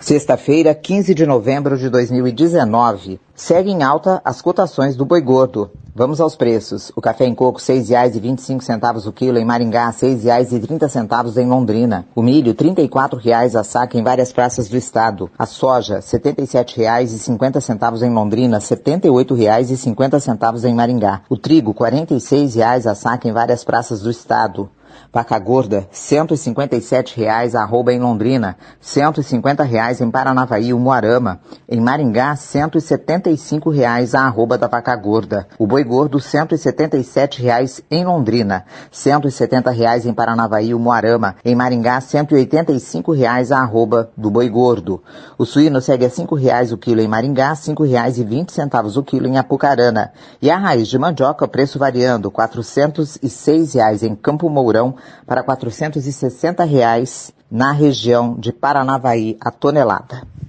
Sexta-feira, 15 de novembro de 2019. Segue em alta as cotações do boi gordo. Vamos aos preços. O café em coco, R$ 6,25 o quilo em Maringá, R$ 6,30 em Londrina. O milho, R$ 34,00 a saca em várias praças do estado. A soja, R$ 77,50 em Londrina, R$ 78,50 em Maringá. O trigo, R$ 46,00 a saca em várias praças do estado. Vaca gorda, R$ 157,00 a arroba em Londrina, R$ 150,00 em Paranavaí, Umuarama. Em Maringá, R$ 175,00 a arroba da vaca gorda. O boi gordo, R$ 177,00 em Londrina, R$ 170,00 em Paranavaí, Umuarama. Em Maringá, R$ 185,00 a arroba do boi gordo. O suíno segue a R$ 5,00 o quilo em Maringá, R$ 5,20 o quilo em Apucarana. E a raiz de mandioca, preço variando, R$ 406,00 em Campo Mourão, para R$ 460,00 na região de Paranavaí a tonelada.